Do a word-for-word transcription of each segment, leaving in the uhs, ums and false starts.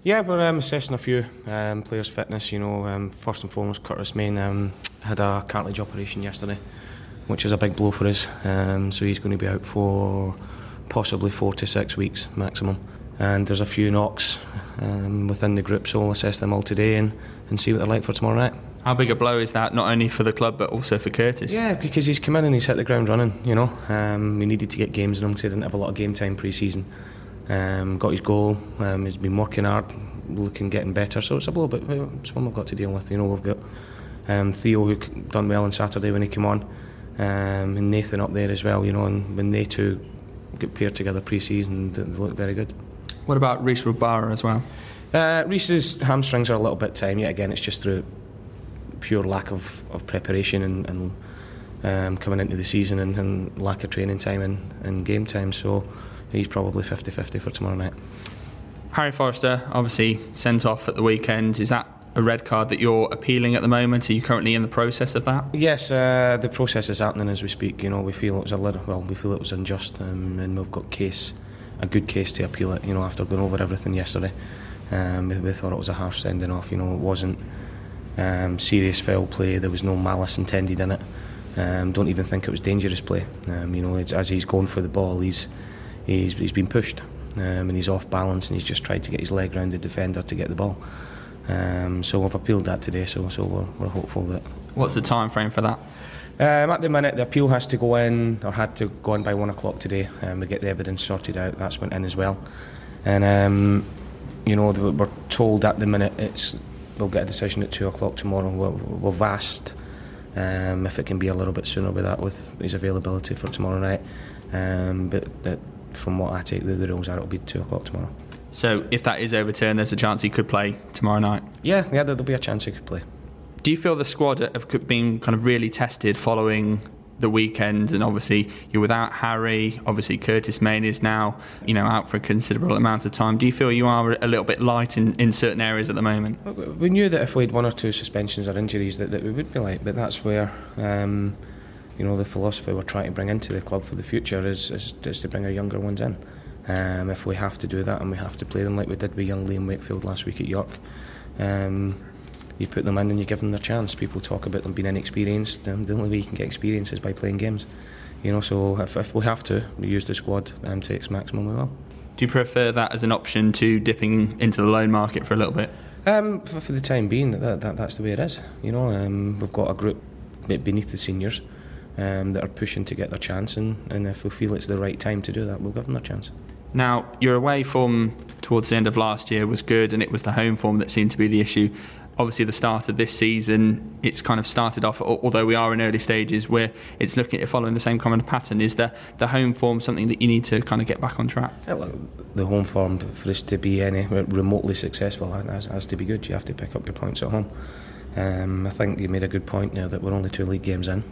Yeah, we're um, assessing a few um, players' fitness. You know, um, first and foremost, Curtis Main um, had a cartilage operation yesterday, which is a big blow for us. Um, so he's going to be out for possibly four to six weeks maximum. And there's a few knocks um, within the group, so we'll assess them all today and, and see what they're like for tomorrow night. How big a blow is that, not only for the club but also for Curtis? Yeah, because he's come in and he's hit the ground running. You know, um, we needed to get games in him because he didn't have a lot of game time pre-season. Um, got his goal. Um, he's been working hard, looking getting better. So it's a blow, but it's one we've got to deal with. You know, we've got um, Theo who done well on Saturday when he came on, um, and Nathan up there as well. You know, and when they two get paired together pre-season, they look very good. What about Reece Rubara as well? Uh, Reece's hamstrings are a little bit time. Yet again, it's just through pure lack of, of preparation and, and um, coming into the season and, and lack of training time and, and game time. So he's probably fifty fifty for tomorrow night. Harry Forrester, obviously sent off at the weekend. Is that a red card that you're appealing at the moment? Are you currently in the process of that? Yes, uh, the process is happening as we speak. You know, we feel it was a little, well, we feel it was unjust, um, and we've got case, a good case to appeal it. You know, after going over everything yesterday, um, we, we thought it was a harsh sending off. You know, it wasn't um, serious foul play. There was no malice intended in it. Um, don't even think it was dangerous play. Um, you know, it's, as he's going for the ball, he's He's, he's been pushed um, and he's off balance and he's just tried to get his leg round the defender to get the ball. Um, so we've appealed that today, so so we're, we're hopeful that... What's the time frame for that? Um, at the minute, the appeal has to go in, or had to go in by one o'clock today. Um, we get the evidence sorted out, that's went in as well. And, um, you know, we're told at the minute it's we'll get a decision at two o'clock tomorrow. We've, we've asked um, if it can be a little bit sooner with that, with his availability for tomorrow night. Um, but... but from what I take the, the rules are, it'll be two o'clock tomorrow. So if that is overturned, there's a chance he could play tomorrow night? Yeah, yeah, there'll be a chance he could play. Do you feel the squad have been kind of really tested following the weekend? And obviously you're without Harry, obviously Curtis Main is now, you know, out for a considerable amount of time. Do you feel you are a little bit light in, in certain areas at the moment? We knew that if we had one or two suspensions or injuries that, that we would be light, but that's where... Um, You know, the philosophy we're trying to bring into the club for the future is, is, is to bring our younger ones in. Um, if we have to do that and we have to play them like we did with young Liam Wakefield last week at York, um, you put them in and you give them their chance. People talk about them being inexperienced. Um, the only way you can get experience is by playing games. You know, so if, if we have to, we use the squad um, to its maximum, we will. Do you prefer that as an option to dipping into the loan market for a little bit? Um, for, for the time being, that, that, that's the way it is. You know, um, we've got a group beneath the seniors Um, that are pushing to get their chance, and, and if we feel it's the right time to do that, we'll give them their chance. Now, your away form towards the end of last year was good, and it was the home form that seemed to be the issue. Obviously, the start of this season, it's kind of started off, although we are in early stages, where it's looking at following the same common pattern. Is the, the home form something that you need to kind of get back on track? Yeah, look, the home form, for us to be any remotely successful, has, has to be good. You have to pick up your points at home. Um, I think you made a good point now that we're only two league games in.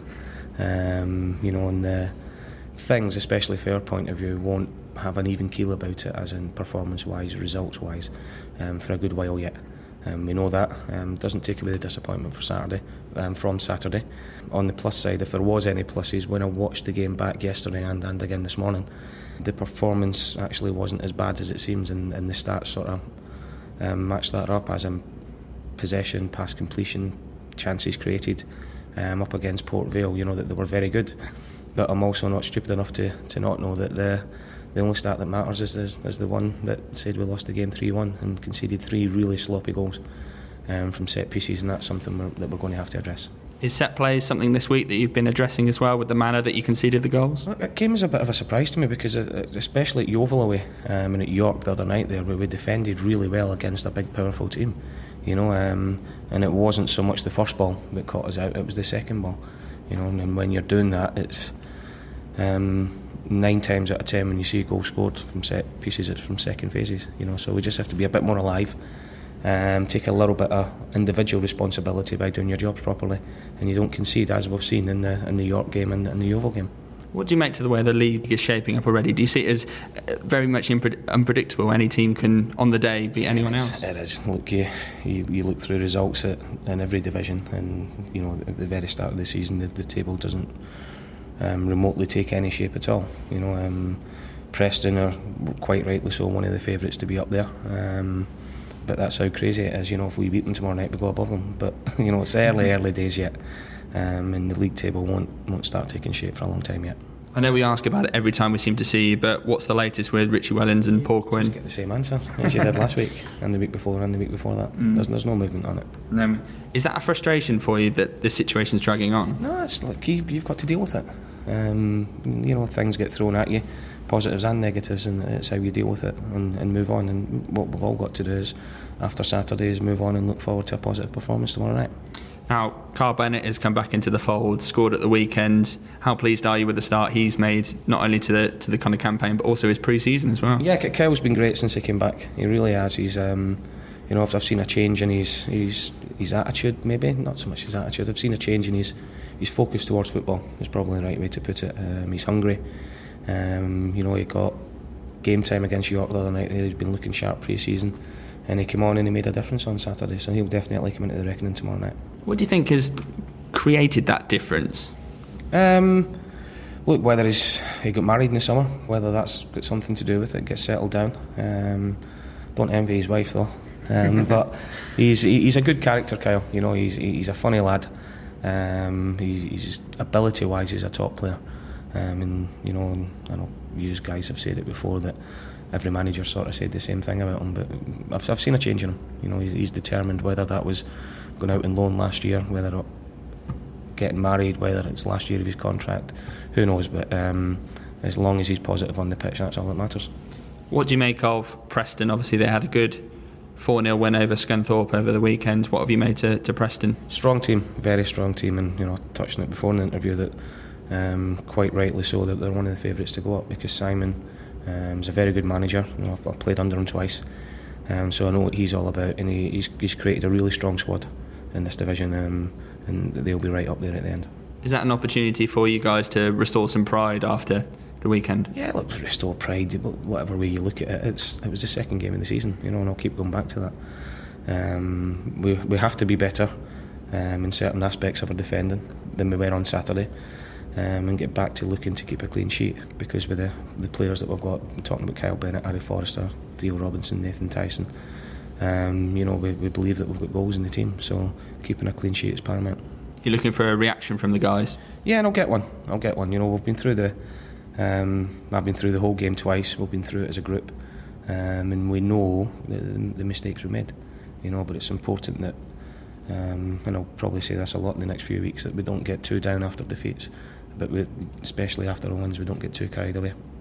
Um, you know, and the things, especially from our point of view, won't have an even keel about it, as in performance-wise, results-wise, um, for a good while yet. Um, we know that. Um, doesn't take away the disappointment for Saturday, um, from Saturday. On the plus side, if there was any pluses, when I watched the game back yesterday and, and again this morning, the performance actually wasn't as bad as it seems, and, and the stats sort of um, match that up, as in possession, pass completion, chances created. Um, up against Port Vale, you know, that they were very good, but I'm also not stupid enough to, to not know that the the only stat that matters is, is, is the one that said we lost the game three one and conceded three really sloppy goals um, from set pieces, and that's something we're, that we're going to have to address. Is set play something this week that you've been addressing as well, with the manner that you conceded the goals? It came as a bit of a surprise to me, because it, especially at Yeovil away um, and at York the other night there, where we defended really well against a big powerful team. You know, um, and it wasn't so much the first ball that caught us out, it was the second ball. You know, and, and when you're doing that, it's um, nine times out of ten when you see a goal scored from set pieces, it's from second phases. You know, so we just have to be a bit more alive, um, take a little bit of individual responsibility by doing your jobs properly, and you don't concede, as we've seen in the in the York game and, and the Yeovil game. What do you make to the way the league is shaping up already? Do you see it as very much impre- unpredictable? Any team can, on the day, beat anyone else? It is. Look, you, you, you look through results at, in every division, and you know, at the very start of the season, the, the table doesn't um, remotely take any shape at all. You know, um, Preston are quite rightly so one of the favourites to be up there. Um, but that's how crazy it is. You know, if we beat them tomorrow night, we go above them. But you know, it's early, early days yet, um, and the league table won't won't start taking shape for a long time yet. I know we ask about it every time we seem to see you, but what's the latest with Richie Wellens and Paul Quinn? Just get the same answer as you did last week, and the week before, and the week before that. Mm. There's, there's no movement on it. No. Is that a frustration for you that the situation's dragging on? No, it's like you've, you've got to deal with it. Um, you know, things get thrown at you, positives and negatives, and it's how you deal with it and, and move on. And what we've all got to do is, after Saturday, is move on and look forward to a positive performance tomorrow night. Now, Carl Bennett has come back into the fold, scored at the weekend. How pleased are you with the start he's made, not only to the to the kind of campaign, but also his pre-season as well? Yeah, Kyle's been great since he came back. He really has. He's, um, you know, I've seen a change in his his his attitude, maybe not so much his attitude. I've seen a change in his his focus towards football. Is probably the right way to put it. Um, he's hungry. Um, you know, he got game time against York the other night. There, he's been looking sharp pre-season, and he came on and he made a difference on Saturday. So he'll definitely come into the reckoning tomorrow night. What do you think has created that difference? Um, look, whether he's he got married in the summer, whether that's got something to do with it, get settled down. Um, don't envy his wife though. Um, but he's he's a good character, Kyle. You know, he's he's a funny lad. Um, he's, he's ability-wise, he's a top player. Um, and you know, I know you guys have said it before that every manager sort of said the same thing about him. But I've I've seen a change in him. You know, he's, he's determined. Whether that was going out on loan last year, whether it getting married, whether it's last year of his contract, who knows. But um, as long as he's positive on the pitch, that's all that matters. What do you make of Preston? Obviously, they had a good four nil win over Scunthorpe over the weekend. What have you made to, to Preston? Strong team, very strong team, and you know, touched on it before in the interview that um, quite rightly so that they're one of the favourites to go up, because Simon um, is a very good manager. You know, I've, I've played under him twice, um, so I know what he's all about, and he, he's, he's created a really strong squad in this division, um, and they'll be right up there at the end. Is that an opportunity for you guys to restore some pride after the weekend? Yeah, look, restore pride, whatever way you look at it. It's, it was the second game of the season, you know, and I'll keep going back to that. Um, we we have to be better um, in certain aspects of our defending than we were on Saturday, um, and get back to looking to keep a clean sheet, because with the, the players that we've got, we're talking about Kyle Bennett, Harry Forrester, Theo Robinson, Nathan Tyson, um, you know, we, we believe that we've got goals in the team, so keeping a clean sheet is paramount. You're looking for a reaction from the guys? Yeah, and I'll get one. I'll get one. You know, we've been through the Um, I've been through the whole game twice. We've been through it as a group, um, and we know the, the mistakes we made. You know, but it's important that, um, and I'll probably say this a lot in the next few weeks, that we don't get too down after defeats, but we, especially after our wins, we don't get too carried away.